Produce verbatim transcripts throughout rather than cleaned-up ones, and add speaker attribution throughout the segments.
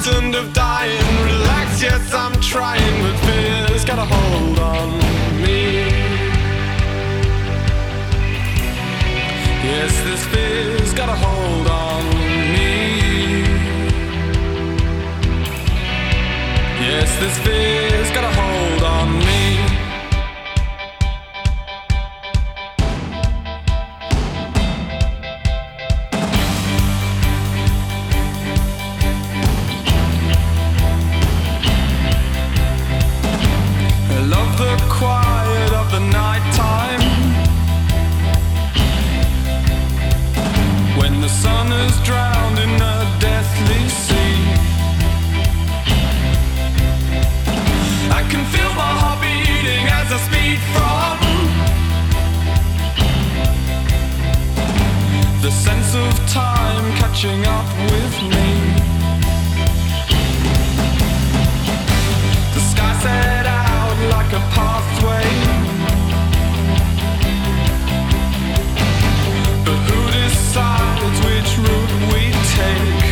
Speaker 1: frightened of dying. Relax, yes, I'm trying, but fear's got a hold on me. Yes, this fear's got a hold on me. Yes, this fear's got a hold on me. Quiet of the night time, when the sun is drowned in a deathly sea. I can feel my heart beating as I speed from the sense of time catching up with me. The sky set out like a pathway, but who decides which route we take?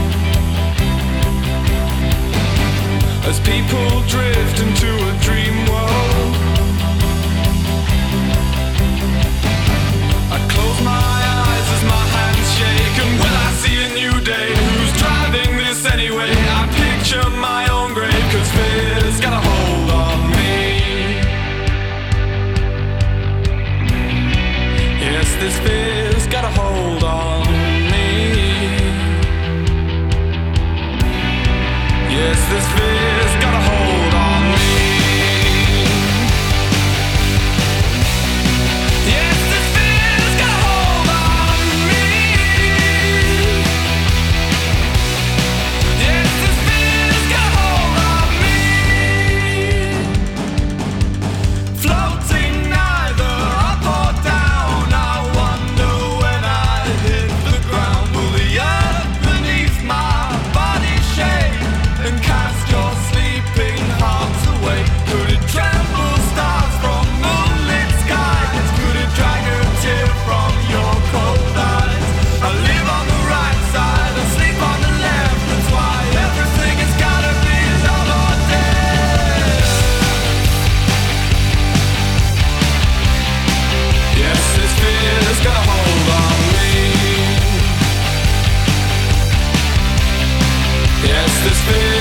Speaker 1: As people drift into a dream world, I close my eyes as my hands shake. And will I see a new day? Who's driving this anyway? I picture my own grave, 'cause fear's got a hold on me. Yes, this fear's got a hold on me. Yes, this fear's got a hold on me. Yes, this fear's got a hold on me. Yes, this fear's got a hold on me. Floating neither up or down, I wonder when I hit the ground, will the earth beneath my body shake and cast your sleeping hearts away? Could it tremble stars from moonlit skies? Could it drag a tear from your cold eyes? I live on the right side, I sleep on the left. That's why everything has gotta be love or death. Yes, this fear's got a hold on me. Yes, this fear